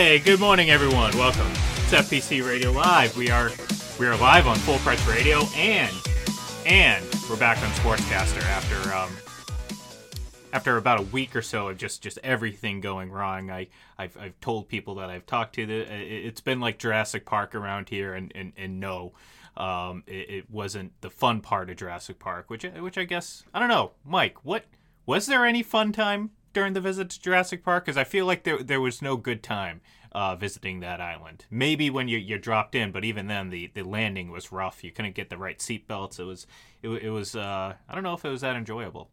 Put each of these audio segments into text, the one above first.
Hey, good morning, everyone. Welcome. It's FPC Radio Live. We are live on Full Press Radio, and we're back on Sportscaster after about a week or so of just everything going wrong. I've told people that I've talked to that it's been like Jurassic Park around here, and no, it wasn't the fun part of Jurassic Park, which I guess I don't know. Mike, what was there any fun time during the visit to Jurassic Park? Because I feel like there was no good time visiting that island. Maybe when you dropped in, but even then the landing was rough. You couldn't get the right seatbelts. It was I don't know if it was that enjoyable.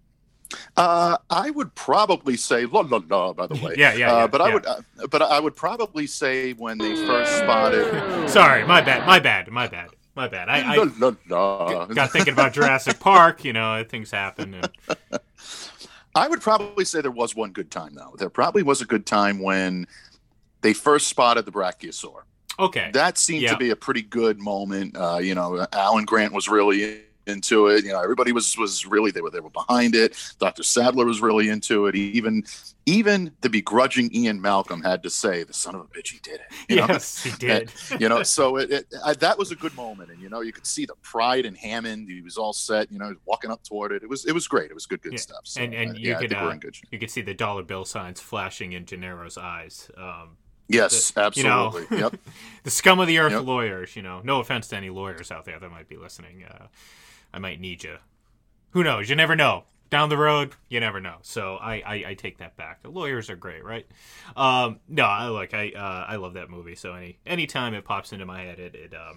I would probably say la la la. By the way, yeah. But I would probably say when they first spotted. Sorry, my bad. I la, la, la. got thinking about Jurassic Park. Things happen. And... I would probably say there was one good time, though. There probably was a good time when they first spotted the Brachiosaur. Okay. That seemed to be a pretty good moment. Alan Grant was really into it. Everybody was really, they were behind it. Dr. Sadler was really into it. Even the begrudging Ian Malcolm had to say, the son of a bitch, he did it. Yes, he did. So that was a good moment. And, you could see the pride in Hammond. He was all set, walking up toward it. It was great. It was good stuff. So, you could see the dollar bill signs flashing in Gennaro's eyes. Yes, absolutely. Yep. The scum of the earth lawyers, no offense to any lawyers out there that might be listening. I might need you. Who knows? You never know. Down the road, you never know. So I take that back. The lawyers are great, right? No, I love that movie. So anytime it pops into my head,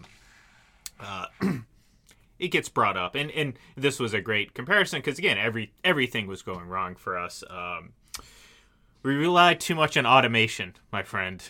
it gets brought up. And this was a great comparison because again, everything was going wrong for us. We relied too much on automation, my friend.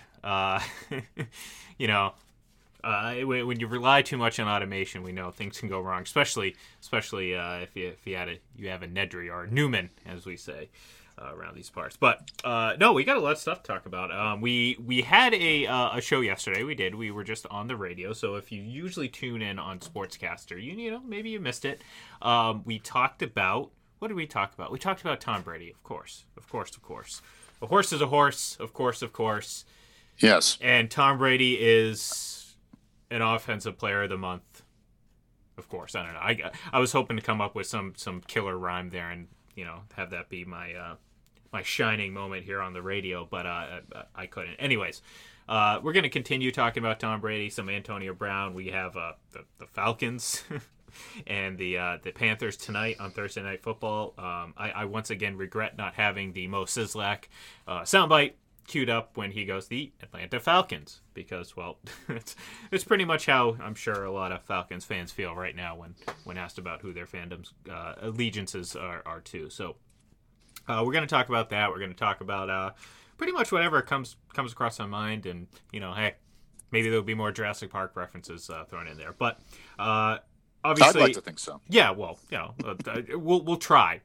When you rely too much on automation, we know things can go wrong, especially if you have a Nedry or a Newman, as we say, around these parts. But no, we got a lot of stuff to talk about. We had a show yesterday. We were just on the radio. So if you usually tune in on Sportscaster, maybe you missed it. We talked about, what did we talk about? We talked about Tom Brady, of course. A horse is a horse, of course. Yes. And Tom Brady is an offensive player of the month. Of course, I don't know. I was hoping to come up with some killer rhyme there and, have that be my shining moment here on the radio, but I couldn't. Anyways, we're going to continue talking about Tom Brady, some Antonio Brown. We have the Falcons and the Panthers tonight on Thursday Night Football. I once again regret not having the Mo Sizlak soundbite queued up when he goes the Atlanta Falcons, because, well, it's pretty much how I'm sure a lot of Falcons fans feel right now when asked about who their fandom's allegiances are to. So we're going to talk about that. We're going to talk about pretty much whatever comes across my mind, and hey, maybe there'll be more Jurassic Park references thrown in there, but obviously, I'd like to think so. Yeah, well, we'll try.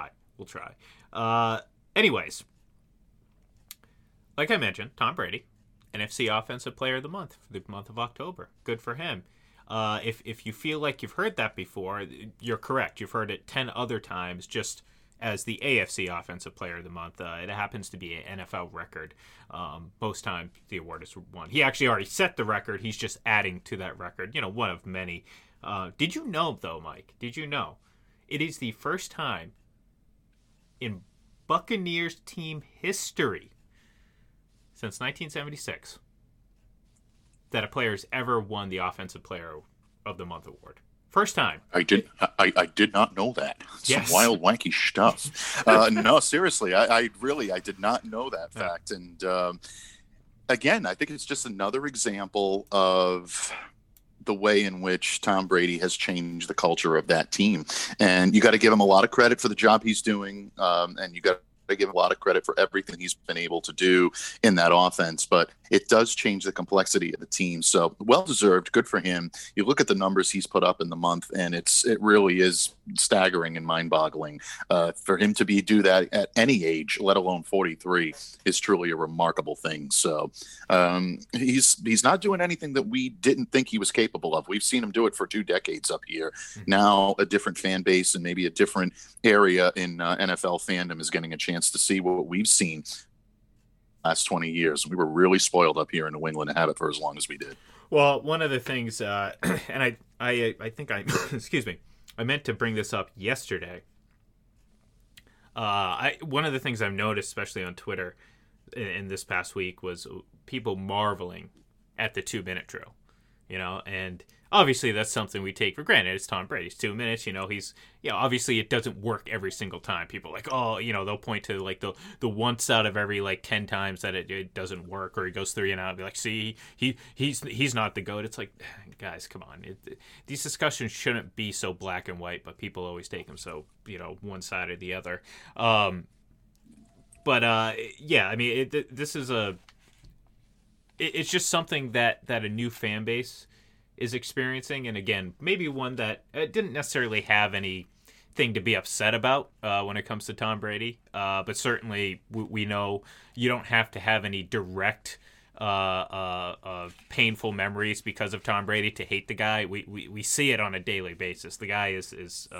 Anyways, like I mentioned, Tom Brady, NFC Offensive Player of the Month for the month of October. Good for him. If you feel like you've heard that before, you're correct. You've heard it 10 other times just as the AFC Offensive Player of the Month. It happens to be an NFL record. Most times the award is won. He actually already set the record. He's just adding to that record. One of many. Did you know, though, Mike? Did you know it is the first time in Buccaneers team history since 1976 that a player's ever won the Offensive Player of the Month award? First time. I did not know that. Yes. Some wild, wanky stuff. No, seriously, I did not know that fact. And again, I think it's just another example of the way in which Tom Brady has changed the culture of that team. And you got to give him a lot of credit for the job he's doing. And you got to give him a lot of credit for everything he's been able to do in that offense. But it does change the complexity of the team. So well-deserved, good for him. You look at the numbers he's put up in the month, and it really is staggering and mind-boggling. For him to do that at any age, let alone 43, is truly a remarkable thing. So he's not doing anything that we didn't think he was capable of. We've seen him do it for 2 decades up here. Now a different fan base and maybe a different area in NFL fandom is getting a chance to see what we've seen. last 20 years. We were really spoiled up here in New England to have it for as long as we did. Well, one of the things, and I think I, excuse me, I meant to bring this up yesterday. One of the things I've noticed, especially on Twitter in this past week, was people marveling at the 2-minute drill, and obviously that's something we take for granted. It's Tom Brady's 2 minutes, he's, obviously it doesn't work every single time. People are like, oh, they'll point to like the once out of every like 10 times that it doesn't work, or he goes 3 and out and be like, see, he's not the GOAT. It's like, guys, come on. These discussions shouldn't be so black and white, but people always take them so, one side or the other. Yeah, I mean, this is it's just something that a new fan base is experiencing, and again, maybe one that didn't necessarily have anything to be upset about when it comes to Tom Brady, but certainly we know you don't have to have any direct painful memories because of Tom Brady to hate the guy. We see it on a daily basis. The guy is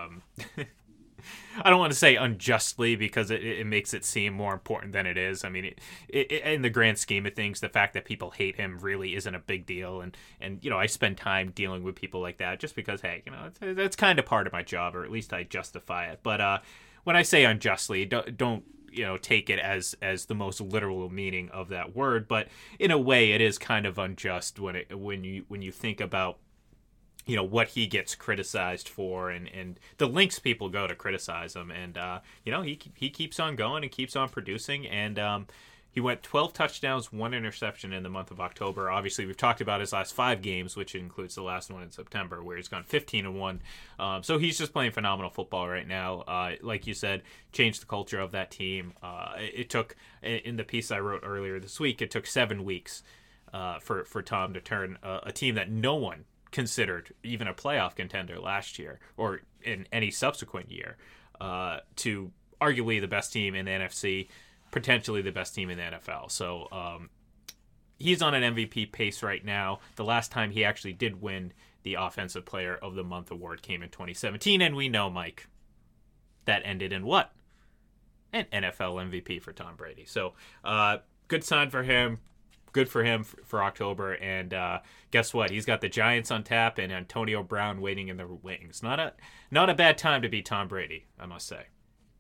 I don't want to say unjustly, because it makes it seem more important than it is. I mean, in the grand scheme of things, the fact that people hate him really isn't a big deal. And I spend time dealing with people like that just because, hey, that's kind of part of my job, or at least I justify it. But when I say unjustly, don't take it as the most literal meaning of that word. But in a way, it is kind of unjust when you think about what he gets criticized for, and the links people go to criticize him. And, he keeps on going and keeps on producing. And he went 12 touchdowns, 1 interception in the month of October. Obviously, we've talked about his last 5 games, which includes the last one in September, where he's gone 15-1. So he's just playing phenomenal football right now. Like you said, changed the culture of that team. It took, in the piece I wrote earlier this week, it took 7 weeks for Tom to turn a team that no one considered even a playoff contender last year or in any subsequent year to arguably the best team in the NFC, potentially the best team in the NFL. So he's on an MVP pace right now. The last time he actually did win the Offensive Player of the Month award came in 2017, and we know, Mike, that ended in what? An NFL MVP for Tom Brady. So good sign for him. Good for him for October. And guess what? He's got the Giants on tap and Antonio Brown waiting in the wings. Not a bad time to be Tom Brady, I must say.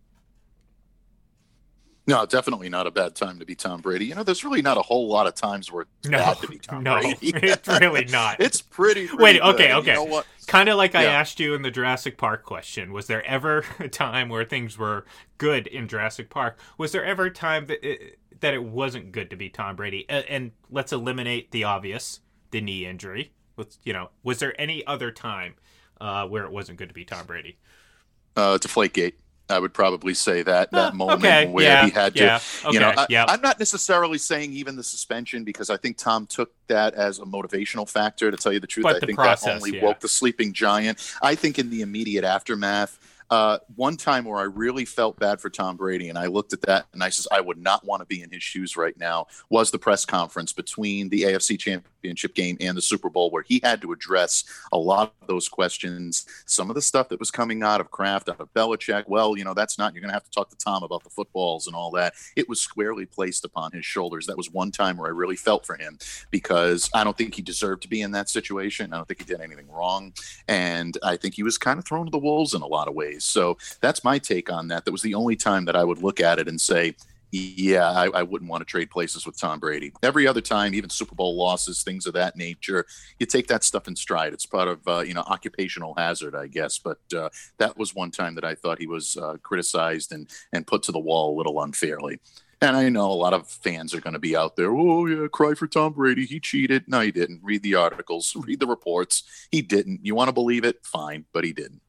No, definitely not a bad time to be Tom Brady. There's really not a whole lot of times where it's bad to be Tom Brady. No, it's really not. It's pretty Wait, good. okay. You know what? Kind of like I asked you in the Jurassic Park question. Was there ever a time where things were good in Jurassic Park? Was there ever a time that it wasn't good to be Tom Brady? And let's eliminate the obvious, the knee injury. Was there any other time where it wasn't good to be Tom Brady? Deflategate. I would probably say that moment where he had to, I'm not necessarily saying even the suspension, because I think Tom took that as a motivational factor, to tell you the truth. But I think that only woke the sleeping giant. I think in the immediate aftermath, one time where I really felt bad for Tom Brady, and I looked at that and I says, I would not want to be in his shoes right now, was the press conference between the AFC Championship game and the Super Bowl, where he had to address a lot of those questions. Some of the stuff that was coming out of Kraft, out of Belichick, well, that's not, you're going to have to talk to Tom about the footballs and all that. It was squarely placed upon his shoulders. That was one time where I really felt for him, because I don't think he deserved to be in that situation. I don't think he did anything wrong. And I think he was kind of thrown to the wolves in a lot of ways. So that's my take on that. That was the only time that I would look at it and say, yeah, I wouldn't want to trade places with Tom Brady. Every other time, even Super Bowl losses, things of that nature, you take that stuff in stride. It's part of, occupational hazard, I guess. But that was one time that I thought he was criticized and put to the wall a little unfairly. And I know a lot of fans are going to be out there, oh, yeah, cry for Tom Brady. He cheated. No, he didn't. Read the articles. Read the reports. He didn't. You want to believe it? Fine. But he didn't.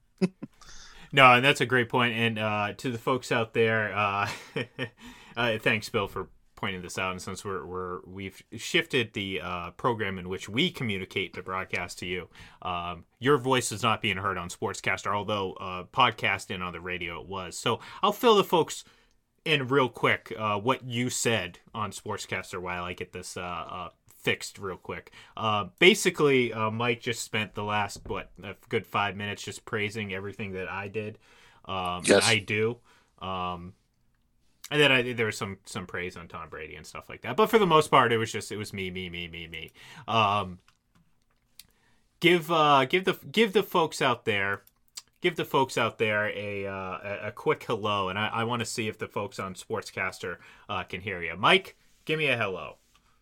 No, and that's a great point. And to the folks out there, thanks, Bill, for pointing this out. And since we've shifted the program in which we communicate the broadcast to you, your voice is not being heard on Sportscaster, although podcast and on the radio it was. So I'll fill the folks in real quick what you said on Sportscaster while I get this fixed real quick. Basically, Mike just spent the last, a good 5 minutes just praising everything that I did, yes. I do. And then there was some praise on Tom Brady and stuff like that. But for the most part, it was me. Give the folks out there. Give the folks out there a quick hello, and I want to see if the folks on Sportscaster can hear you. Mike, give me a hello.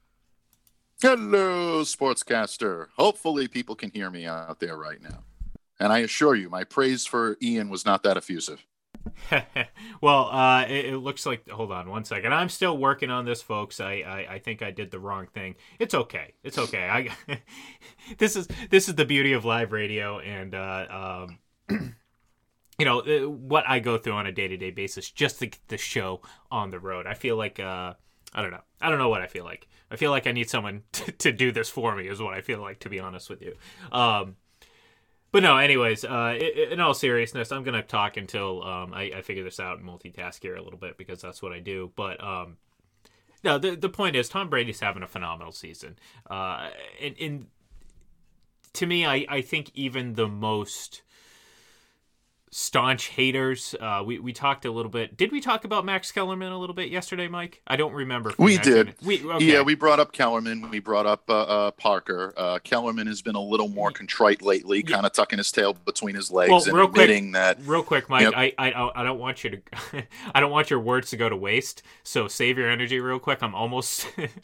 Hello, Sportscaster. Hopefully people can hear me out there right now. And I assure you, my praise for Ian was not that effusive. Well, it looks like. Hold on one second. I'm still working on this, folks. I think I did the wrong thing. It's okay. It's okay. This is the beauty of live radio, and you know what I go through on a day-to-day basis just to get the show on the road. I feel like I don't know. I don't know what I feel like. I feel like I need someone to do this for me. Is what I feel like, to be honest with you. But no, anyways, in all seriousness, I'm going to talk until I figure this out and multitask here a little bit, because that's what I do. But no, the point is, Tom Brady's having a phenomenal season. And to me, I think even the most staunch haters, we talked a little bit. Did we talk about Max Kellerman a little bit yesterday, Mike? I don't remember. If we did. Okay. Yeah, we brought up Kellerman. We brought up Parker. Kellerman has been a little more contrite lately, kind of tucking his tail between his legs and admitting that. Real quick, Mike. Yep. I don't want you to. I don't want your words to go to waste. So save your energy, real quick. I'm almost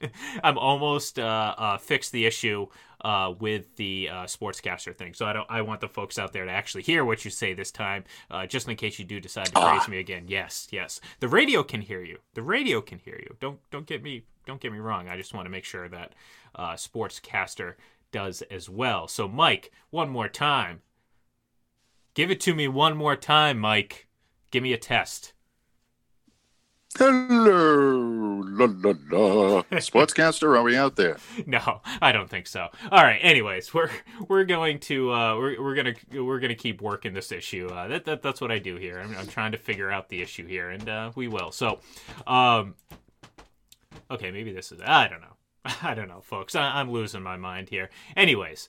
fixed the issue with the sportscaster thing. So I want the folks out there to actually hear what you say this time, just in case you do decide to praise me again. Yes. The radio can hear you. Don't get me wrong. I just want to make sure that sportscaster does as well. So Mike, one more time. Give it to me one more time, Mike. Give me a test. Hello, la la la. Sportscaster, are we out there? No, I don't think so. All right. Anyways, we're going to we're gonna keep working this issue. That's what I do here. I'm trying to figure out the issue here, and we will. So, okay, maybe this is. I don't know, folks. I'm losing my mind here. Anyways,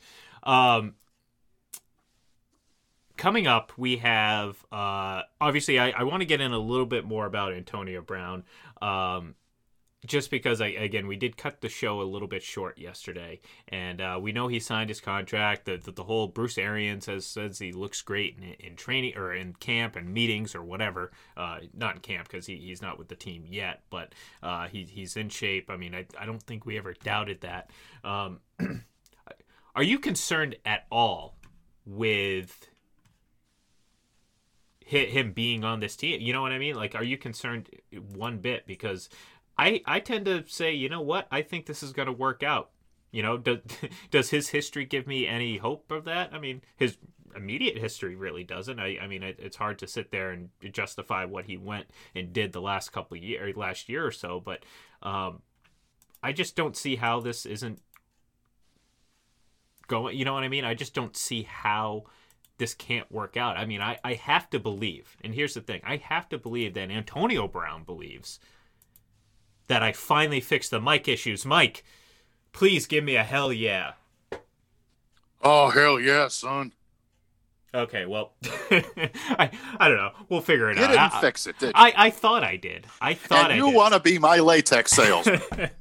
coming up, we have, obviously, I want to get in a little bit more about Antonio Brown, just because, we did cut the show a little bit short yesterday, and we know he signed his contract. The whole Bruce Arians says he looks great in training or in camp and meetings or whatever. Not in camp because he's not with the team yet, but he's in shape. I mean, I don't think we ever doubted that. Are you concerned at all with him being on this team? You know what I mean? Like, are you concerned one bit? Because I tend to say, you know what? I think this is going to work out. You know, does his history give me any hope of that? I mean, his immediate history really doesn't. I mean, it's hard to sit there and justify what he went and did the last last year or so. But I just don't see how this isn't going. You know what I mean? I just don't see how this can't work out. I mean, I have to believe, and here's the thing, I have to believe that Antonio Brown believes that I finally fixed the mic issues. Mike, please give me a hell yeah. Oh, hell yeah, son. Okay, well, I don't know. We'll figure it out. You didn't fix it, did you? I thought I did. And you want to be my latex salesman.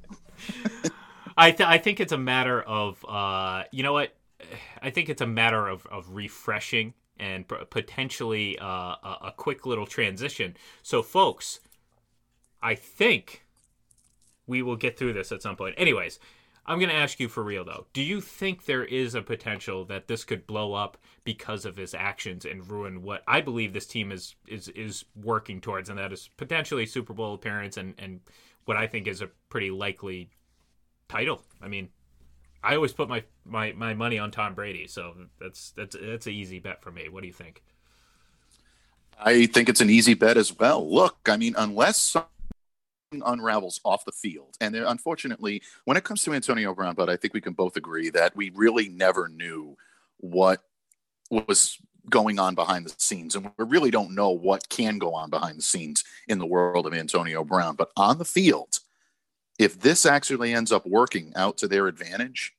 I think it's a matter of, you know what? I think it's a matter of refreshing and potentially a quick little transition. So, folks, I think we will get through this at some point. Anyways, I'm going to ask you for real, though. Do you think there is a potential that this could blow up because of his actions and ruin what I believe this team is working towards, and that is potentially Super Bowl appearance and what I think is a pretty likely title? I mean, I always put my money on Tom Brady, so that's an easy bet for me. What do you think? I think it's an easy bet as well. Look, I mean, unless something unravels off the field, and there, unfortunately, when it comes to Antonio Brown, but I think we can both agree that we really never knew what was going on behind the scenes, and we really don't know what can go on behind the scenes in the world of Antonio Brown. But on the field, if this actually ends up working out to their advantage,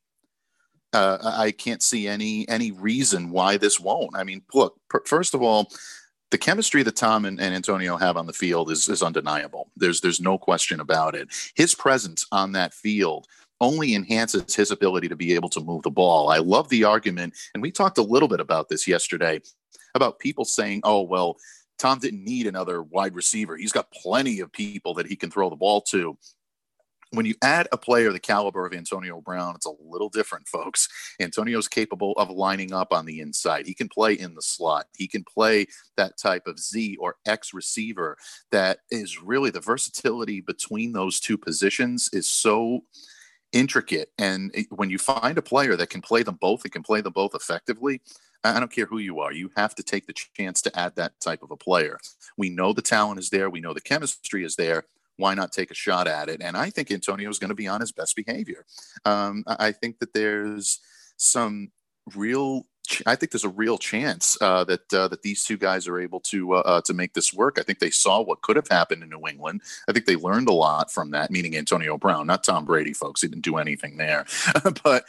I can't see any reason why this won't. I mean, look, first of all, the chemistry that Tom and Antonio have on the field is undeniable. There's no question about it. His presence on that field only enhances his ability to be able to move the ball. I love the argument, and we talked a little bit about this yesterday, about people saying, oh, well, Tom didn't need another wide receiver. He's got plenty of people that he can throw the ball to. When you add a player the caliber of Antonio Brown, it's a little different, folks. Antonio's capable of lining up on the inside. He can play in the slot. He can play that type of Z or X receiver. That is really, the versatility between those two positions is so intricate. And when you find a player that can play them both and can play them both effectively, I don't care who you are, you have to take the chance to add that type of a player. We know the talent is there. We know the chemistry is there. Why not take a shot at it? And I think Antonio is going to be on his best behavior. I think that there's some real, I think there's a real chance that these two guys are able to make this work. I think they saw what could have happened in New England. I think they learned a lot from that, meaning Antonio Brown, not Tom Brady, folks. He didn't do anything there. But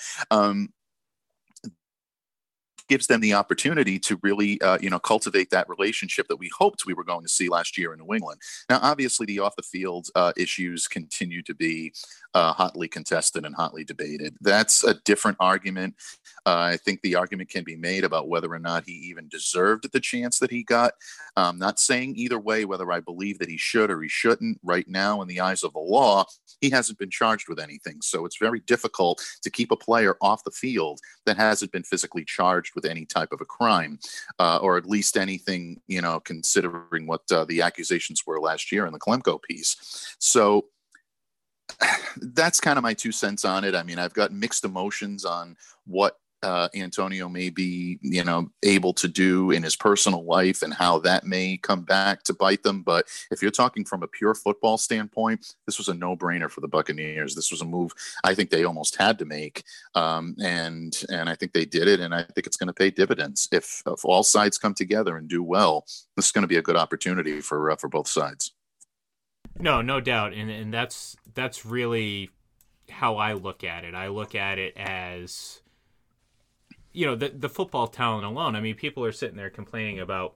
gives them the opportunity to really, cultivate that relationship that we hoped we were going to see last year in New England. Now, obviously, the off-the-field issues continue to be hotly contested and hotly debated. That's a different argument. I think the argument can be made about whether or not he even deserved the chance that he got. I'm not saying either way whether I believe that he should or he shouldn't. Right now, in the eyes of the law, he hasn't been charged with anything. So it's very difficult to keep a player off the field that hasn't been physically charged with any type of a crime, or at least anything, considering what the accusations were last year in the Klemko piece. So that's kind of my 2 cents on it. I mean, I've got mixed emotions on what Antonio may be, able to do in his personal life and how that may come back to bite them. But if you're talking from a pure football standpoint, this was a no-brainer for the Buccaneers. This was a move I think they almost had to make, and I think they did it, and I think it's going to pay dividends. If all sides come together and do well, this is going to be a good opportunity for both sides. No doubt, and that's really how I look at it. I look at it as, the football talent alone. I mean, people are sitting there complaining about,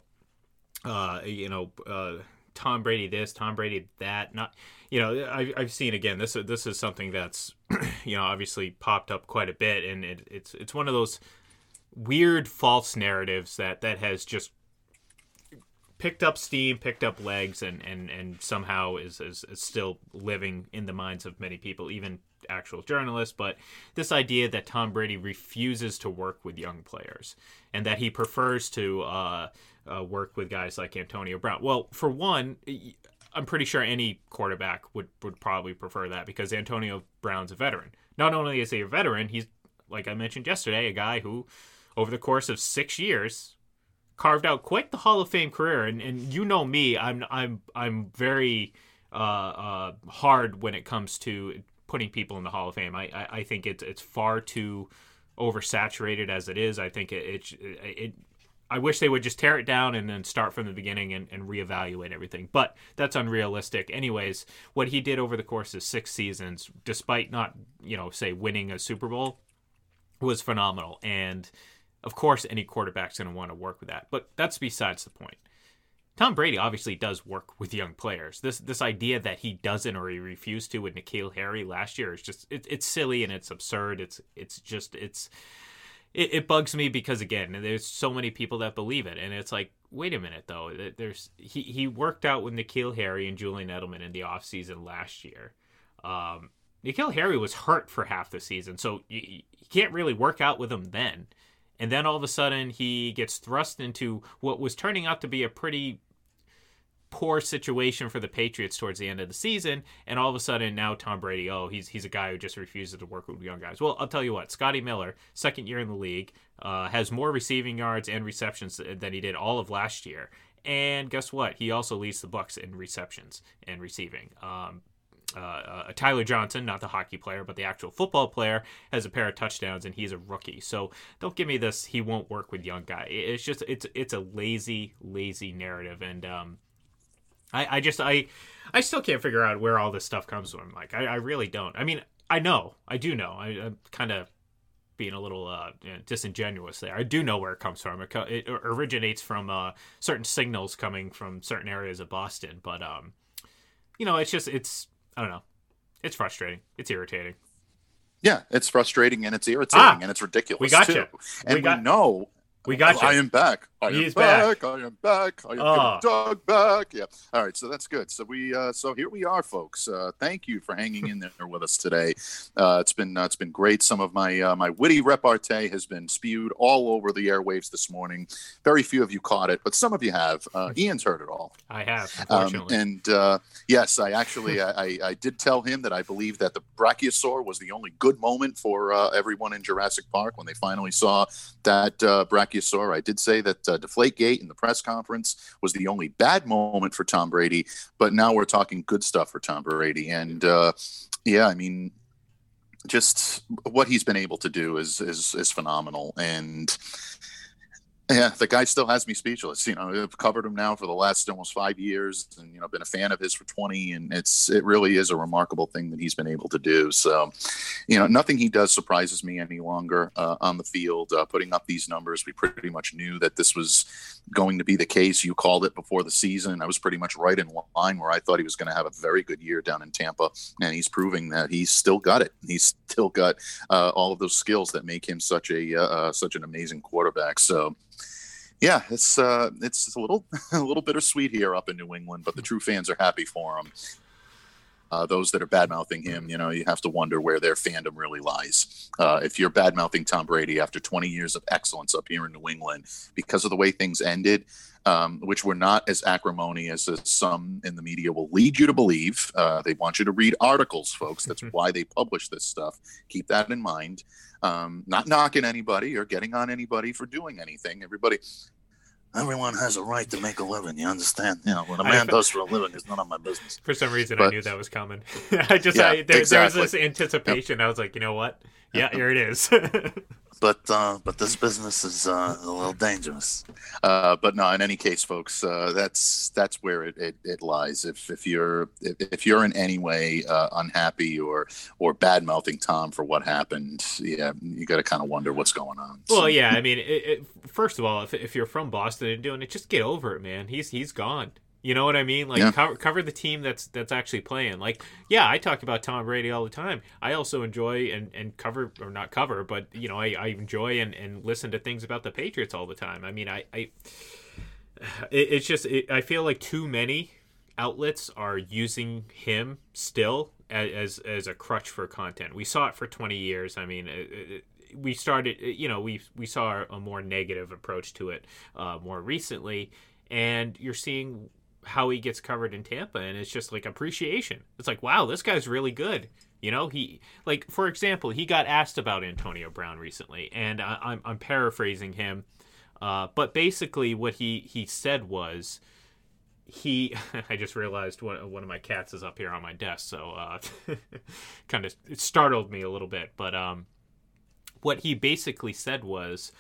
Tom Brady this, Tom Brady that. Not, I've seen, again, this is something that's, obviously popped up quite a bit, and it's one of those weird false narratives that has just picked up steam, picked up legs, and somehow is still living in the minds of many people, even actual journalists. But this idea that Tom Brady refuses to work with young players and that he prefers to work with guys like Antonio Brown. Well, for one, I'm pretty sure any quarterback would probably prefer that, because Antonio Brown's a veteran. Not only is he a veteran, he's, like I mentioned yesterday, a guy who, over the course of 6 years, carved out quite the Hall of Fame career. And me, I'm very hard when it comes to putting people in the Hall of Fame. I think it's far too oversaturated as it is. I think I wish they would just tear it down and then start from the beginning and reevaluate everything. But that's unrealistic. Anyways, what he did over the course of 6 seasons, despite not, say, winning a Super Bowl, was phenomenal. And of course, any quarterback's going to want to work with that. But that's besides the point. Tom Brady obviously does work with young players. This idea that he doesn't or he refused to with N'Keal Harry last year is just it's silly and it's absurd. It bugs me because, again, there's so many people that believe it, and it's like, wait a minute though. He worked out with N'Keal Harry and Julian Edelman in the offseason last year. N'Keal Harry was hurt for half the season, so you can't really work out with him then. And then all of a sudden he gets thrust into what was turning out to be a pretty poor situation for the Patriots towards the end of the season. And all of a sudden now Tom Brady, he's a guy who just refuses to work with young guys. Well, I'll tell you what, Scotty Miller, second year in the league, has more receiving yards and receptions than he did all of last year. And guess what? He also leads the Bucs in receptions and receiving. Tyler Johnson, not the hockey player, but the actual football player, has a pair of touchdowns, and he's a rookie. So don't give me this, he won't work with young guy. It's just, it's a lazy narrative. And I still can't figure out where all this stuff comes from. Like, I really don't. I mean, I do know. I'm kind of being a little disingenuous there. I do know where it comes from. It originates from certain signals coming from certain areas of Boston. But it's I don't know. It's frustrating. It's irritating. Yeah, it's frustrating and it's irritating and it's ridiculous. We got too. you. And we know. We got you. I am back. I am back. I am back. I am getting Doug back. Yeah. All right. So that's good. So so here we are, folks. Thank you for hanging in there with us today. It's been great. Some of my witty repartee has been spewed all over the airwaves this morning. Very few of you caught it, but some of you have. Ian's heard it all. I have, unfortunately. Yes, I did tell him that I believe that the Brachiosaur was the only good moment for everyone in Jurassic Park when they finally saw that Brachiosaur. I did say that Deflategate in the press conference was the only bad moment for Tom Brady, but now we're talking good stuff for Tom Brady. And I mean, just what he's been able to do is phenomenal. And yeah, the guy still has me speechless. I've covered him now for the last almost 5 years, and been a fan of his for 20. And it really is a remarkable thing that he's been able to do. So, nothing he does surprises me any longer on the field. Putting up these numbers, we pretty much knew that this was going to be the case. You called it before the season. I was pretty much right in line where I thought he was going to have a very good year down in Tampa, and he's proving that he's still got it. He's still got all of those skills that make him such an amazing quarterback. So. Yeah, it's a little bittersweet here up in New England, but the true fans are happy for him. Those that are bad-mouthing him, you have to wonder where their fandom really lies. If you're bad-mouthing Tom Brady after 20 years of excellence up here in New England because of the way things ended, which were not as acrimonious as some in the media will lead you to believe. They want you to read articles, folks. That's why they publish this stuff. Keep that in mind. Not knocking anybody or getting on anybody for doing anything. Everyone has a right to make a living. You understand? What a man does for a living is none of my business. For some reason, I knew that was coming. There was this anticipation. Yep. I was like, you know what? Yeah, here it is. But this business is a little dangerous. But no, in any case, folks, that's where it lies. If you're in any way unhappy or bad mouthing Tom for what happened, yeah, you got to kind of wonder what's going on. Well, yeah, I mean, first of all, if you're from Boston and doing it, just get over it, man. He's gone. You know what I mean? Like, yeah. cover the team that's actually playing. Like, yeah, I talk about Tom Brady all the time. I also enjoy and cover, or not cover, but, I enjoy and listen to things about the Patriots all the time. I mean, it's just, I feel like too many outlets are using him still as a crutch for content. We saw it for 20 years. I mean, we started, we saw a more negative approach to it more recently, and you're seeing how he gets covered in Tampa, and it's just like appreciation. It's like, wow, this guy's really good. He, like, for example, he got asked about Antonio Brown recently, and I'm paraphrasing him, but basically what he said was, I just realized one of my cats is up here on my desk, so kind of it startled me a little bit, but what he basically said was,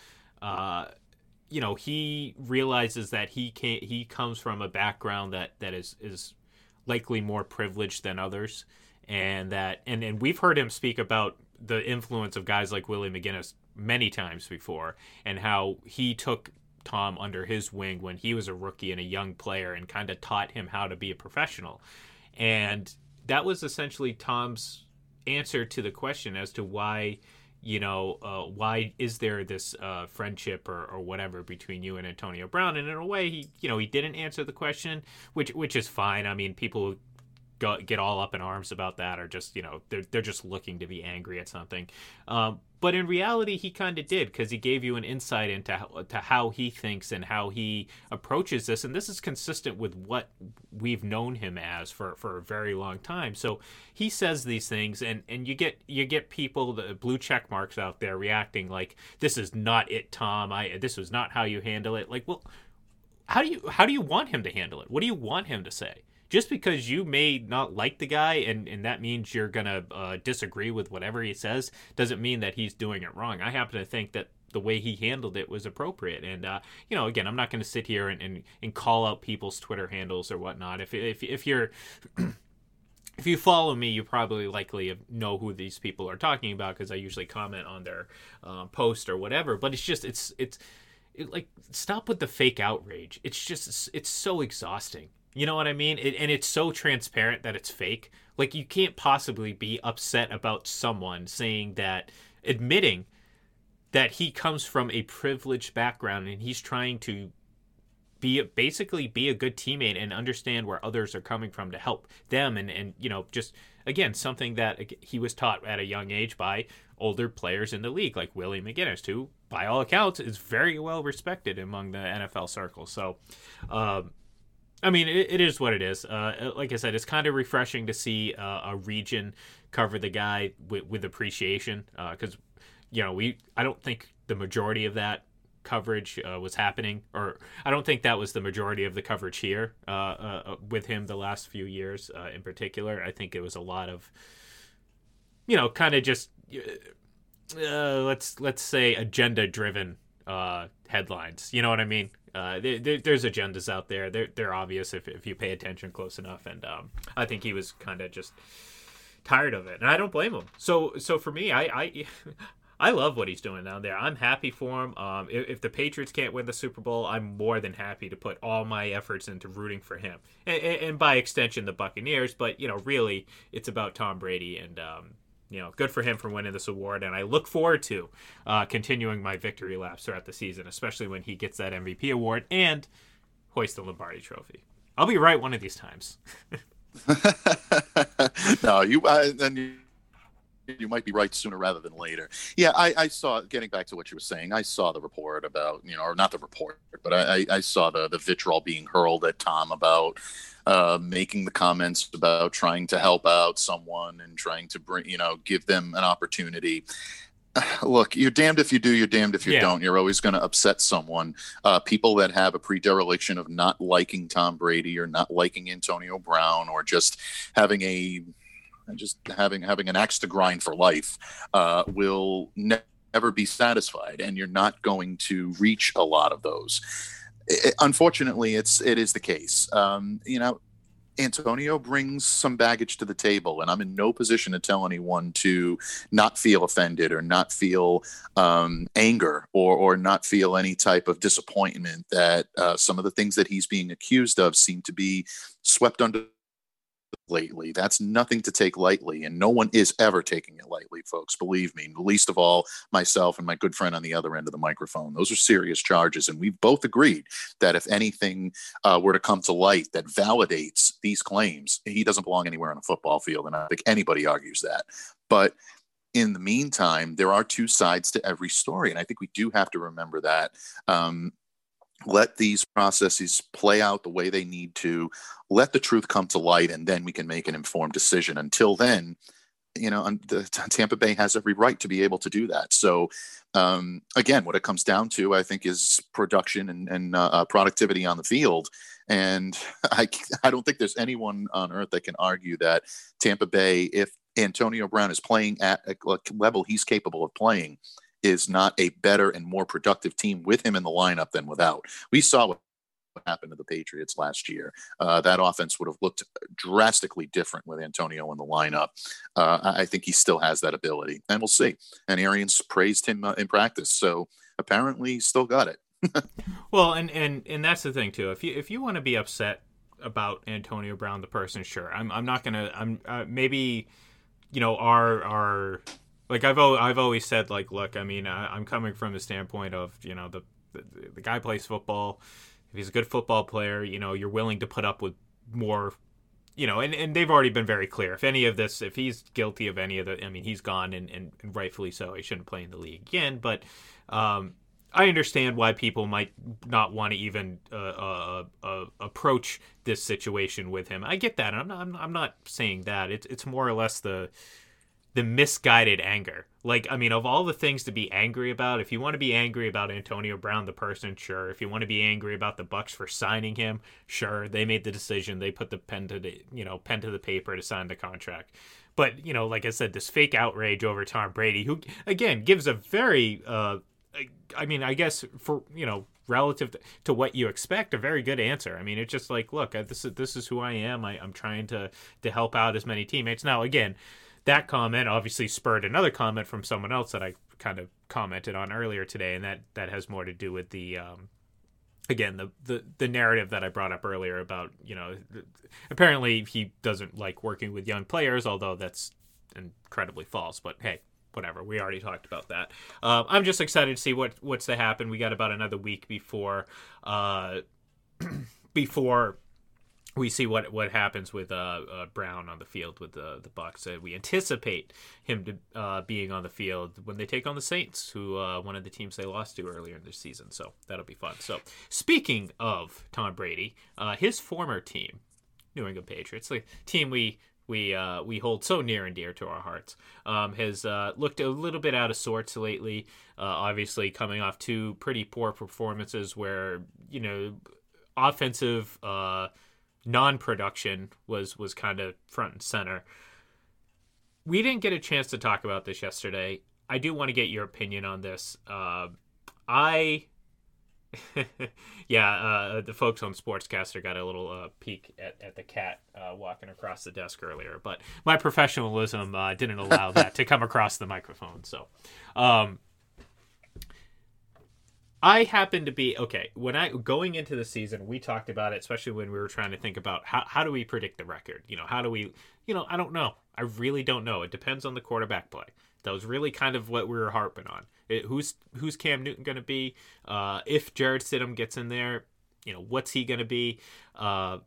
he realizes that he comes from a background that is likely more privileged than others, and we've heard him speak about the influence of guys like Willie McGinnis many times before, and how he took Tom under his wing when he was a rookie and a young player and kind of taught him how to be a professional. And that was essentially Tom's answer to the question as to why why is there this friendship or whatever between you and Antonio Brown? And in a way, he didn't answer the question, which is fine. I mean, people who get all up in arms about that are just, they're just looking to be angry at something. But in reality, he kind of did, because he gave you an insight into how he thinks and how he approaches this. And this is consistent with what we've known him as for a very long time. So he says these things, and you get people, the blue check marks out there reacting like, this is not it, Tom. This was not how you handle it. Like, well, how do you want him to handle it? What do you want him to say? Just because you may not like the guy and that means you're going to disagree with whatever he says doesn't mean that he's doing it wrong. I happen to think that the way he handled it was appropriate. And, again, I'm not going to sit here and call out people's Twitter handles or whatnot. If you're if you follow me, you probably likely know who these people are talking about because I usually comment on their post or whatever. But it's just like, stop with the fake outrage. It's so exhausting. You know what I mean? And it's so transparent that it's fake. Like, you can't possibly be upset about someone admitting that he comes from a privileged background and he's trying to basically be a good teammate and understand where others are coming from to help them. And just, again, something that he was taught at a young age by older players in the league, like Willie McGinnis, who, by all accounts, is very well respected among the NFL circles. So, it is what it is. Like I said, it's kind of refreshing to see a region cover the guy with appreciation, because, I don't think the majority of that coverage was happening, or I don't think that was the majority of the coverage here with him the last few years in particular. I think it was a lot of, kind of just, let's say, agenda-driven headlines. You know what I mean? There's agendas out there. They're obvious if you pay attention close enough, and I think he was kind of just tired of it, and I don't blame him. So for me, I love what he's doing down there. I'm happy for him. If the Patriots can't win the Super Bowl, I'm more than happy to put all my efforts into rooting for him, and by extension the Buccaneers. But really, it's about Tom Brady, and good for him for winning this award, and I look forward to continuing my victory laps throughout the season, especially when he gets that MVP award and hoist the Lombardi Trophy. I'll be right one of these times. No, you might be right sooner rather than later. Yeah, I saw, getting back to what you were saying, I saw the report about, or not the report, but I saw the vitriol being hurled at Tom about making the comments about trying to help out someone and trying to bring, give them an opportunity. Look, you're damned if you do, you're damned if you don't. You're always going to upset someone. People that have a predilection of not liking Tom Brady or not liking Antonio Brown, or just having an axe to grind for life, will never be satisfied, and you're not going to reach a lot of those. Unfortunately, it is the case. Antonio brings some baggage to the table, and I'm in no position to tell anyone to not feel offended or not feel anger or not feel any type of disappointment that some of the things that he's being accused of seem to be swept under lately. That's nothing to take lightly, and no one is ever taking it lightly, folks. Believe me, least of all myself and my good friend on the other end of the microphone. Those are serious charges, and we've both agreed that if anything were to come to light that validates these claims, he doesn't belong anywhere on a football field, and I think anybody argues that. But in the meantime, there are two sides to every story, and I think we do have to remember that. Let these processes play out the way they need to. Let the truth come to light, and then we can make an informed decision. Until then, Tampa Bay has every right to be able to do that. So, again, what it comes down to, I think, is production and productivity on the field. And I don't think there's anyone on earth that can argue that Tampa Bay, if Antonio Brown is playing at a level he's capable of playing, is not a better and more productive team with him in the lineup than without. We saw what happened to the Patriots last year. That offense would have looked drastically different with Antonio in the lineup. I think he still has that ability, and we'll see. And Arians praised him in practice, so apparently he's still got it. Well, and that's the thing too. If you want to be upset about Antonio Brown the person, sure. I'm not gonna. Maybe our like I've always said, like, look, I'm coming from the standpoint of, the guy plays football. If he's a good football player, you're willing to put up with more, and they've already been very clear. If he's guilty of any of the, he's gone, and rightfully so. He shouldn't play in the league again. But I understand why people might not want to even approach this situation with him. I get that. I'm not saying that. It's more or less the misguided anger. Like, of all the things to be angry about, if you want to be angry about Antonio Brown the person, sure. If you want to be angry about the Bucs for signing him, sure. They made the decision. They put the pen to the paper to sign the contract. But, like I said, this fake outrage over Tom Brady, who, again, gives a very I mean, I guess for, relative to what you expect, a very good answer. I mean, it's just like, look, this is who I am. I'm trying to help out as many teammates. Now, again, that comment obviously spurred another comment from someone else that I kind of commented on earlier today, and that has more to do with the again, the narrative that I brought up earlier about, apparently he doesn't like working with young players, although that's incredibly false. But hey, whatever. We already talked about that. I'm just excited to see what's to happen. We got about another week before before we see what happens with Brown on the field with the Bucks. We anticipate him to being on the field when they take on the Saints, who one of the teams they lost to earlier in this season. So that'll be fun. So speaking of Tom Brady, his former team, New England Patriots, the team we hold so near and dear to our hearts, has looked a little bit out of sorts lately. Obviously, coming off two pretty poor performances where offensive non-production was kind of front and center. We didn't get a chance to talk about this yesterday. I do want to get your opinion on this. The folks on Sportscaster got a little peek at the cat walking across the desk earlier, but my professionalism didn't allow that to come across the microphone. So I happen to be going into the season, we talked about it, especially when we were trying to think about how do we predict the record? How do we, I don't know. I really don't know. It depends on the quarterback play. That was really kind of what we were harping on. Who's Cam Newton going to be? If Jarrett Stidham gets in there, what's he going to be? I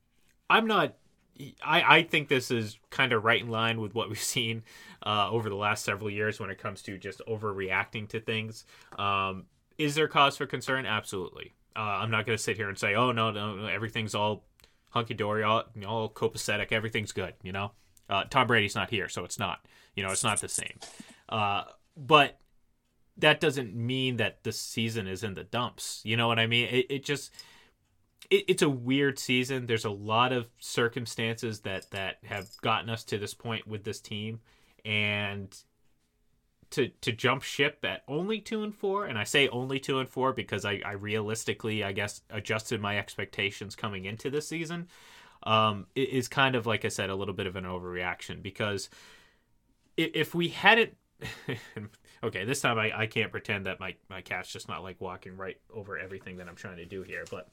think this is kind of right in line with what we've seen over the last several years when it comes to just overreacting to things. Is there cause for concern? Absolutely. I'm not going to sit here and say, oh, no, everything's all hunky-dory, all copacetic, everything's good, Tom Brady's not here, so it's not. It's not the same. But that doesn't mean that the season is in the dumps. You know what I mean? It's a weird season. There's a lot of circumstances that have gotten us to this point with this team. And to jump ship at only 2-4, and I say only 2-4 because I realistically, I guess, adjusted my expectations coming into this season, it is kind of, like I said, a little bit of an overreaction, because if we hadn't okay, this time I can't pretend that my cat's just not like walking right over everything that I'm trying to do here, but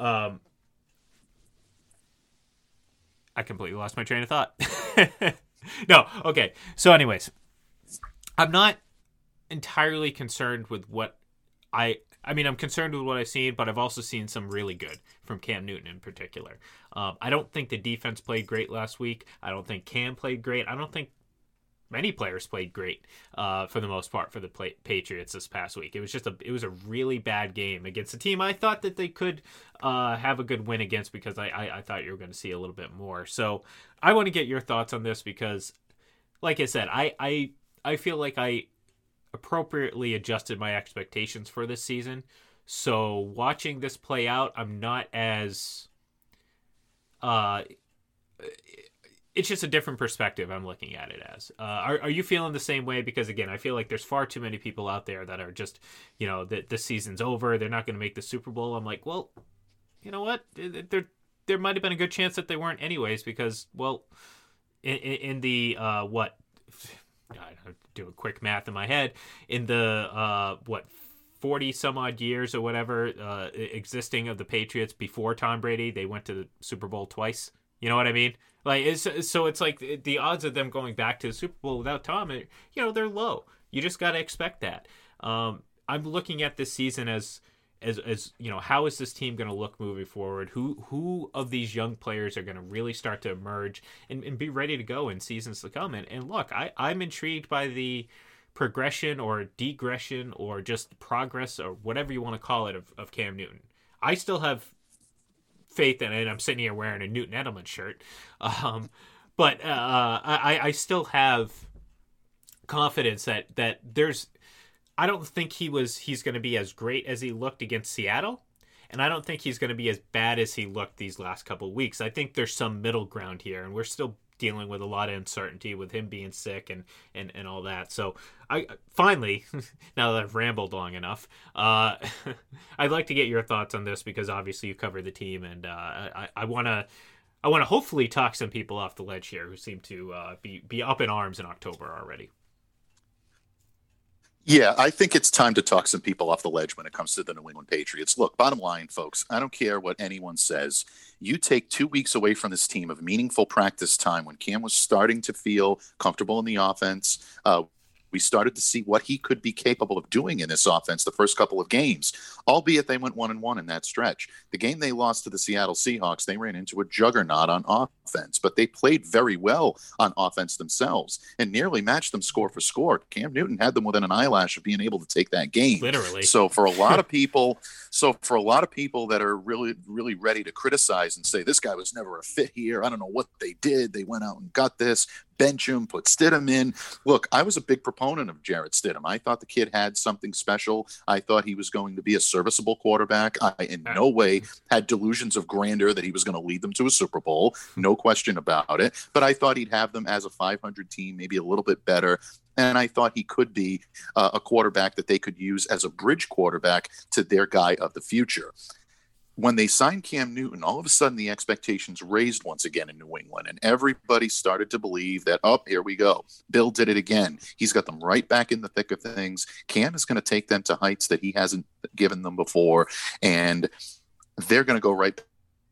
I completely lost my train of thought. No, okay. So anyways, I'm not entirely concerned with what I'm concerned with what I've seen, but I've also seen some really good from Cam Newton in particular. I don't think the defense played great last week. I don't think Cam played great. I don't think many players played great for the most part for the Patriots this past week. It was a really bad game against a team I thought that they could have a good win against, because I thought you were going to see a little bit more. So I want to get your thoughts on this, because, like I said, I feel like I appropriately adjusted my expectations for this season. So watching this play out, I'm not as it's just a different perspective I'm looking at it as. Are you feeling the same way? Because, again, I feel like there's far too many people out there that are just, that the season's over, they're not going to make the Super Bowl. I'm like, well, you know what? There might have been a good chance that they weren't anyways, because, well, in the, what? I do a quick math in my head. In the, 40 some odd years or whatever existing of the Patriots before Tom Brady, they went to the Super Bowl twice. You know what I mean? Like, it's like the odds of them going back to the Super Bowl without Tom, they're low. You just got to expect that. I'm looking at this season as how is this team going to look moving forward? Who of these young players are going to really start to emerge and be ready to go in seasons to come? And look, I'm intrigued by the progression or degression or just progress or whatever you want to call it of Cam Newton. I still have faith in it. I'm sitting here wearing a Newton Edelman shirt. But I still have confidence that there's, I don't think he's going to be as great as he looked against Seattle. And I don't think he's going to be as bad as he looked these last couple of weeks. I think there's some middle ground here, and we're still dealing with a lot of uncertainty with him being sick and all that. So I finally, now that I've rambled long enough, I'd like to get your thoughts on this, because obviously you cover the team, and I want to hopefully talk some people off the ledge here who seem to be up in arms in October already. Yeah, I think it's time to talk some people off the ledge when it comes to the New England Patriots. Look, bottom line, folks, I don't care what anyone says. You take 2 weeks away from this team of meaningful practice time when Cam was starting to feel comfortable in the offense. We started to see what he could be capable of doing in this offense the first couple of games, albeit they went 1-1 in that stretch. The game they lost to the Seattle Seahawks, they ran into a juggernaut on offense, but they played very well on offense themselves and nearly matched them score for score. Cam Newton had them within an eyelash of being able to take that game. Literally. So for a lot of people that are really, really ready to criticize and say, this guy was never a fit here, I don't know what they did. They went out and got this, bench him, put Stidham in. Look, I was a big proponent of Jarrett Stidham. I thought the kid had something special. I thought he was going to be a serviceable quarterback. I in no way had delusions of grandeur that he was going to lead them to a Super Bowl. No question about it. But I thought he'd have them as a 500 team, maybe a little bit better. And I thought he could be a quarterback that they could use as a bridge quarterback to their guy of the future. When they signed Cam Newton, all of a sudden the expectations raised once again in New England, and everybody started to believe that, here we go. Bill did it again. He's got them right back in the thick of things. Cam is going to take them to heights that he hasn't given them before, and they're going to go right to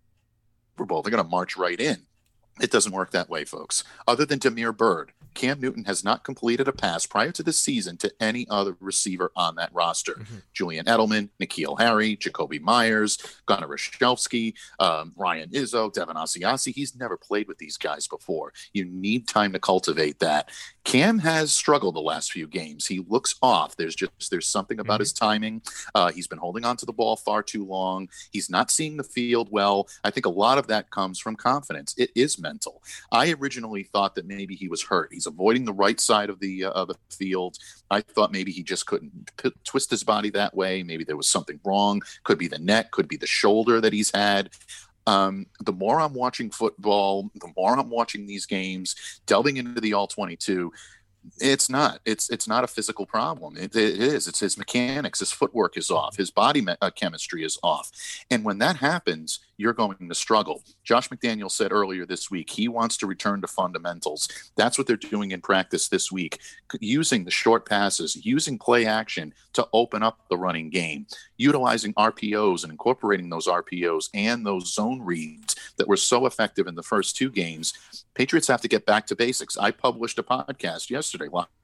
the Super Bowl. They're going to march right in. It doesn't work that way, folks. Other than Damiere Byrd, Cam Newton has not completed a pass prior to this season to any other receiver on that roster. Mm-hmm. Julian Edelman, N'Keal Harry, Jacoby Myers, Gunnar Olszewski, Ryan Izzo, Devin Asiasi. He's never played with these guys before. You need time to cultivate that. Cam has struggled the last few games. He looks off. There's something about his timing. He's been holding on to the ball far too long. He's not seeing the field well. I think a lot of that comes from confidence. It is mental. I originally thought that maybe he was hurt. He's avoiding the right side of the field. I thought maybe he just couldn't twist his body that way. Maybe there was something wrong. Could be the neck, could be the shoulder that he's had. The more I'm watching football, the more I'm watching these games, delving into the All-22, it's not a physical problem. It is. It's his mechanics. His footwork is off. His body chemistry is off. And when that happens, you're going to struggle. Josh McDaniels said earlier this week he wants to return to fundamentals. That's what they're doing in practice this week, using the short passes, using play action to open up the running game, utilizing RPOs and incorporating those RPOs and those zone reads that were so effective in the first two games. Patriots have to get back to basics. I published a podcast yesterday.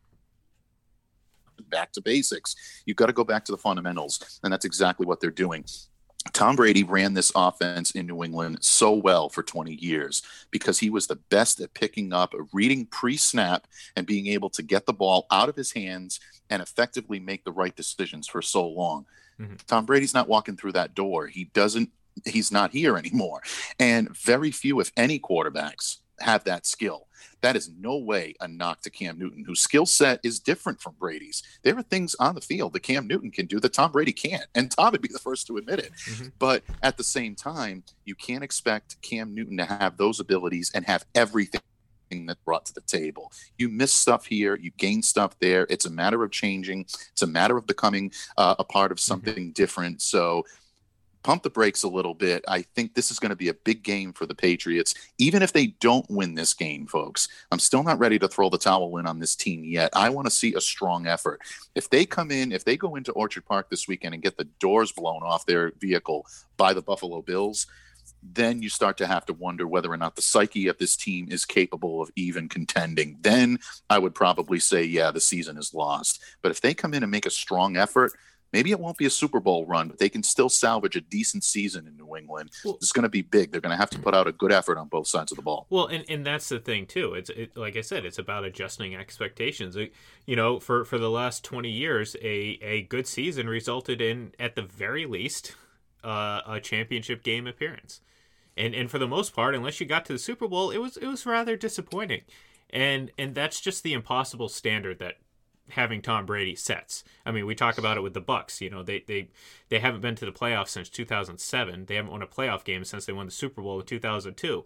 Back to basics. You've got to go back to the fundamentals, and that's exactly what they're doing. Tom Brady ran this offense in New England so well for 20 years because he was the best at picking up, reading pre-snap, and being able to get the ball out of his hands and effectively make the right decisions for so long. Mm-hmm. Tom Brady's not walking through that door. He's not here anymore. And very few, if any, quarterbacks have that skill. That is no way a knock to Cam Newton, whose skill set is different from Brady's. There are things on the field that Cam Newton can do that Tom Brady can't, and Tom would be the first to admit it. Mm-hmm. But at the same time, you can't expect Cam Newton to have those abilities and have everything that brought to the table. You miss stuff here, you gain stuff there. It's a matter of changing. It's a matter of becoming a part of something different. So pump the brakes a little bit. I think this is going to be a big game for the Patriots. Even if they don't win this game, folks, I'm still not ready to throw the towel in on this team yet. I want to see a strong effort. If they go into Orchard Park this weekend and get the doors blown off their vehicle by the Buffalo Bills, then you start to have to wonder whether or not the psyche of this team is capable of even contending. Then I would probably say, yeah, the season is lost. But if they come in and make a strong effort, maybe it won't be a Super Bowl run, but they can still salvage a decent season in New England. It's going to be big. They're going to have to put out a good effort on both sides of the ball. Well, and that's the thing, too. Like I said, it's about adjusting expectations. For the last 20 years, a good season resulted in, at the very least, a championship game appearance. And for the most part, unless you got to the Super Bowl, it was rather disappointing. And that's just the impossible standard that having Tom Brady sets. I mean, we talk about it with the Bucks. They haven't been to the playoffs since 2007. They haven't won a playoff game since they won the Super Bowl in 2002.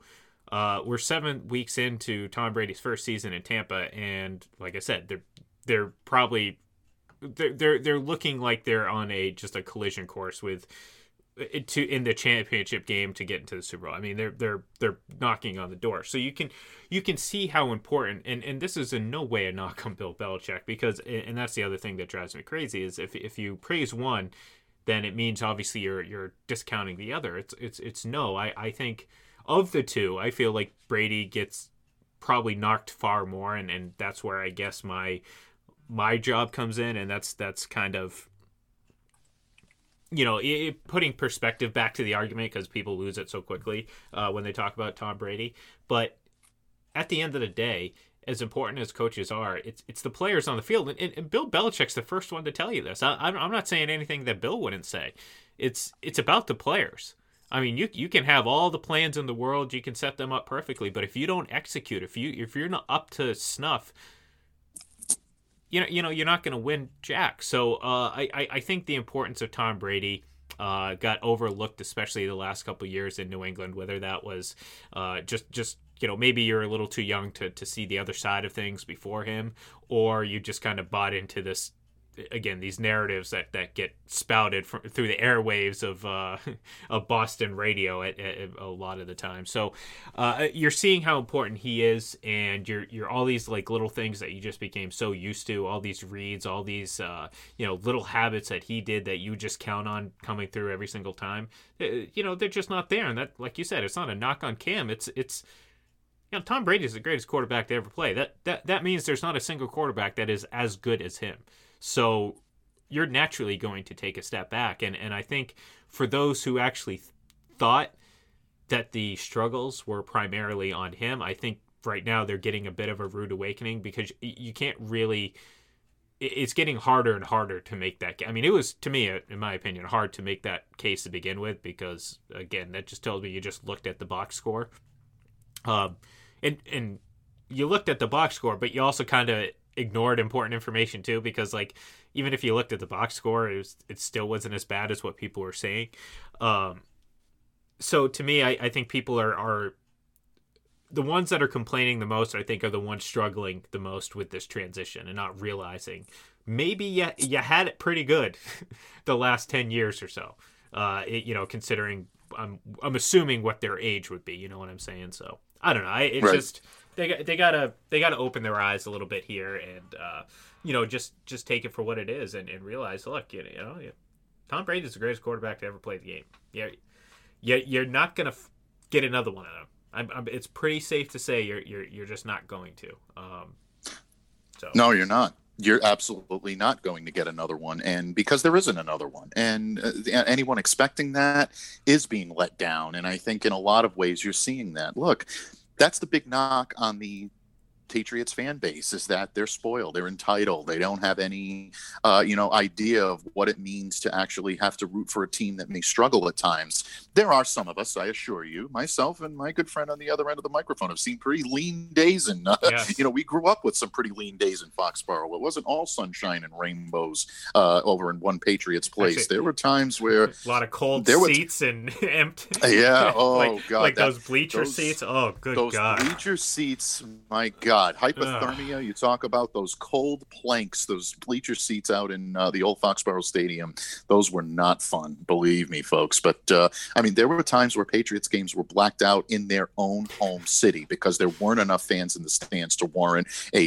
We're 7 weeks into Tom Brady's first season in Tampa, and like I said, they're probably they're looking like they're on just a collision course with in the championship game to get into the Super Bowl. I mean, they're knocking on the door. So you can see how important, and this is in no way a knock on Bill Belichick, because, and that's the other thing that drives me crazy, is if you praise one, then it means obviously you're discounting the other. It's no. I think of the two, I feel like Brady gets probably knocked far more, and that's where I guess my job comes in, and that's kind of, putting perspective back to the argument, because people lose it so quickly when they talk about Tom Brady. But at the end of the day, as important as coaches are, it's the players on the field. And Bill Belichick's the first one to tell you this. I'm not saying anything that Bill wouldn't say. It's about the players. I mean, you can have all the plans in the world, you can set them up perfectly, but if you don't execute, if you're not up to snuff, you're not going to win jack. So I think the importance of Tom Brady got overlooked, especially the last couple of years in New England. Whether that was just maybe you're a little too young to see the other side of things before him, or you just kind of bought into this. Again, these narratives that get spouted through the airwaves of Boston radio at a lot of the time. So you're seeing how important he is, and you're all these like little things that you just became so used to, all these reads, all these little habits that he did that you just count on coming through every single time. They're just not there, and that, like you said, it's not a knock on Cam. It's Tom Brady is the greatest quarterback to ever play. That means there's not a single quarterback that is as good as him. So you're naturally going to take a step back. And I think for those who actually thought that the struggles were primarily on him, I think right now they're getting a bit of a rude awakening, because you can't really... It's getting harder and harder to make that... I mean, it was, to me, in my opinion, hard to make that case to begin with, because, again, that just tells me you just looked at the box score. And you looked at the box score, but you also kind of ignored important information too, because like even if you looked at the box score, it still wasn't as bad as what people were saying. So to me, I think people are the ones that are complaining the most, I think, are the ones struggling the most with this transition and not realizing maybe you had it pretty good the last 10 years or so. Considering I'm assuming what their age would be, you know what I'm saying? So I don't know. It's right. Just they gotta open their eyes a little bit here, and just take it for what it is, and realize, look, Tom Brady is the greatest quarterback to ever play the game. You're not gonna get another one of them. It's pretty safe to say you're just not going to. No, you're not. You're absolutely not going to get another one, and because there isn't another one, and anyone expecting that is being let down. And I think in a lot of ways you're seeing that. Look, that's the big knock on the Patriots fan base, is that they're spoiled, they're entitled, they don't have any idea of what it means to actually have to root for a team that may struggle at times. There are some of us, I assure you, myself and my good friend on the other end of the microphone, have seen pretty lean days, and yes. We grew up with some pretty lean days in Foxborough. It wasn't all sunshine and rainbows over in one Patriots place. Actually, there were times where a lot of cold seats and empty. Yeah, oh god, those bleacher seats. Oh, good god, those bleacher seats. My god. Hypothermia, you talk about those cold planks, those bleacher seats out in the old Foxborough Stadium. Those were not fun, believe me, folks. But, there were times where Patriots games were blacked out in their own home city because there weren't enough fans in the stands to warrant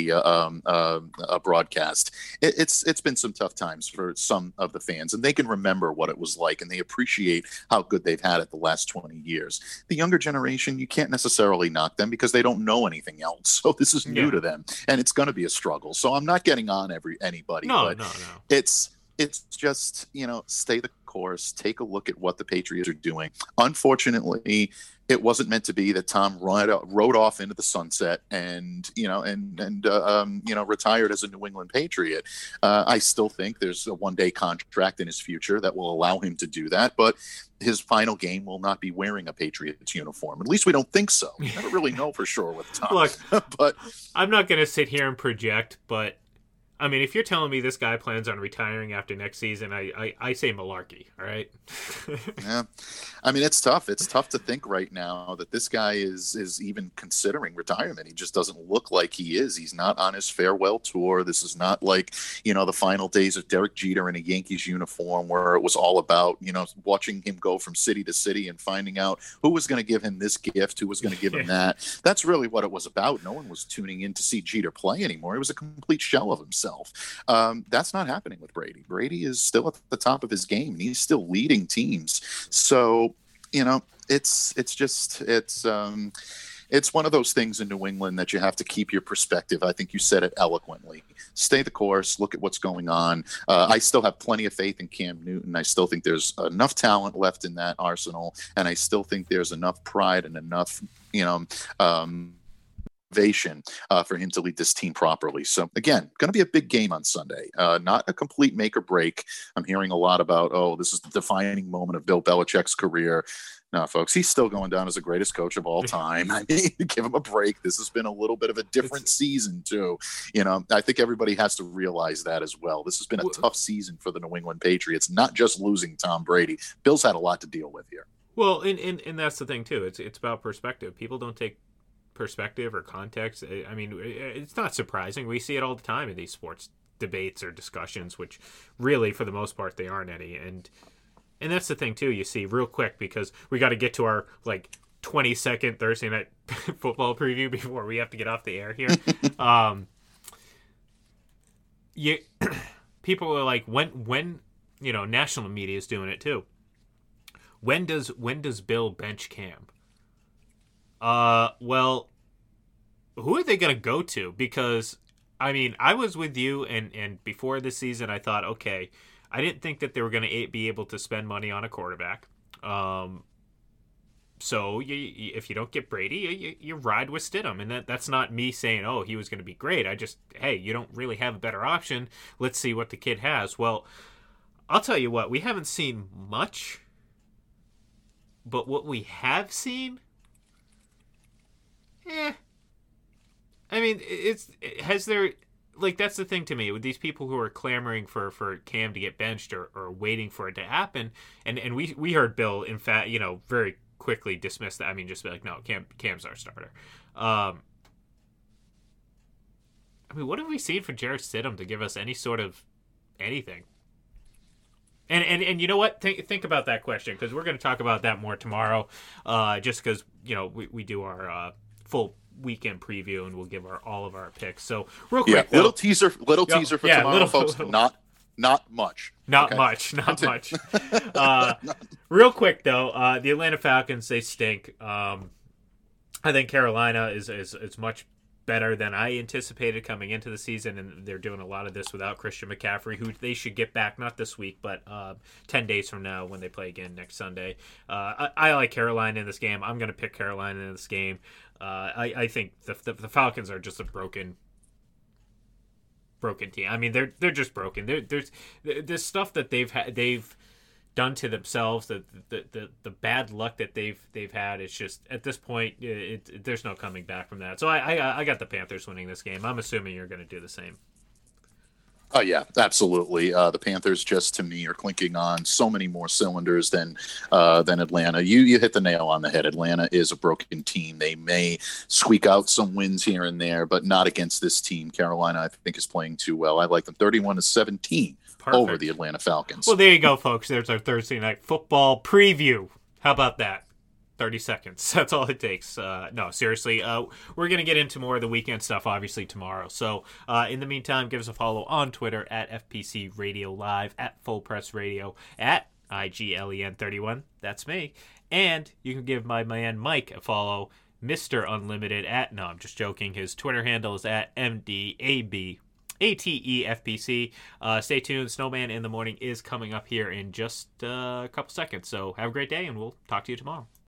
a broadcast. It's been some tough times for some of the fans, and they can remember what it was like, and they appreciate how good they've had it the last 20 years. The younger generation, you can't necessarily knock them because they don't know anything else. So this is new to them, and it's going to be a struggle. So I'm not getting on anybody, but it's just, stay the course, take a look at what the Patriots are doing. Unfortunately, it wasn't meant to be that Tom rode off into the sunset and retired as a New England Patriot. I still think there's a one-day contract in his future that will allow him to do that, but his final game will not be wearing a Patriots uniform. At least we don't think so. We never really know for sure with Tom. Look, but I'm not going to sit here and project, but I mean, if you're telling me this guy plans on retiring after next season, I say malarkey. All right. Yeah, I mean, it's tough. It's tough to think right now that this guy is even considering retirement. He just doesn't look like he is. He's not on his farewell tour. This is not like, the final days of Derek Jeter in a Yankees uniform where it was all about, watching him go from city to city and finding out who was going to give him this gift, who was going to give him that. That's really what it was about. No one was tuning in to see Jeter play anymore. He was a complete shell of himself. That's not happening with Brady. Brady is still at the top of his game. He's still leading teams. So, it's one of those things in New England that you have to keep your perspective. I think you said it eloquently. Stay the course. Look at what's going on. I still have plenty of faith in Cam Newton. I still think there's enough talent left in that arsenal, and I still think there's enough pride and enough, motivation for him to lead this team properly. So again, going to be a big game on Sunday. Not a complete make or break. I'm hearing a lot about, this is the defining moment of Bill Belichick's career. No, folks, he's still going down as the greatest coach of all time. I mean, give him a break. This has been a little bit of a different season, too. I think everybody has to realize that as well. This has been a tough season for the New England Patriots, not just losing Tom Brady. Bill's had a lot to deal with here. Well, and that's the thing, too. It's about perspective. People don't take perspective or context. I mean, it's not surprising. We see it all the time in these sports debates or discussions, which really, for the most part, they aren't any. And that's the thing, too, you see, real quick, because we got to get to our, 20-second Thursday night football preview before we have to get off the air here. People are like, when national media is doing it, too. When does Bill bench Cam? Well, who are they going to go to? Because, I mean, I was with you, and before this season, I thought, okay, I didn't think that they were going to be able to spend money on a quarterback. So if you don't get Brady, you ride with Stidham. And that's not me saying, he was going to be great. You don't really have a better option. Let's see what the kid has. Well, I'll tell you what, we haven't seen much, but what we have seen, I mean, that's the thing to me with these people who are clamoring for Cam to get benched or waiting for it to happen. And we heard Bill, in fact, very quickly dismiss that. I mean, just be like, no, Cam's our starter. I mean, what have we seen from Jarrett Stidham to give us any sort of anything? And you know what? Think about that question, because we're going to talk about that more tomorrow, just because, we do our full weekend preview and we'll give all of our picks. So real quick, little teaser for tomorrow, folks. Not much. Not much. Real quick though, the Atlanta Falcons, they stink. I think Carolina is much better than I anticipated coming into the season, and they're doing a lot of this without Christian McCaffrey, who they should get back, not this week, but 10 days from now when they play again next Sunday. I like Carolina in this game. I'm going to pick Carolina in this game. I think the Falcons are just a broken team. I mean, they're just broken. There's stuff that they've done to themselves, the bad luck that they've had. It's just at this point, there's no coming back from that. So I got the Panthers winning this game. I'm assuming you're going to do the same. Oh, yeah, absolutely. The Panthers, just to me, are clinking on so many more cylinders than Atlanta. You hit the nail on the head. Atlanta is a broken team. They may squeak out some wins here and there, but not against this team. Carolina, I think, is playing too well. I like them 31-17 over the Atlanta Falcons. Well, there you go, folks. There's our Thursday night football preview. How about that? 30 seconds. That's all it takes. No, seriously. We're going to get into more of the weekend stuff, obviously, tomorrow. So, in the meantime, give us a follow on Twitter at FPC Radio Live, at Full Press Radio, at IGLEN31. That's me. And you can give my man Mike a follow, Mr. Unlimited, at, no, I'm just joking. His Twitter handle is at MDABATEFPC. Stay tuned. Snowman in the Morning is coming up here in just a couple seconds. So, have a great day, and we'll talk to you tomorrow.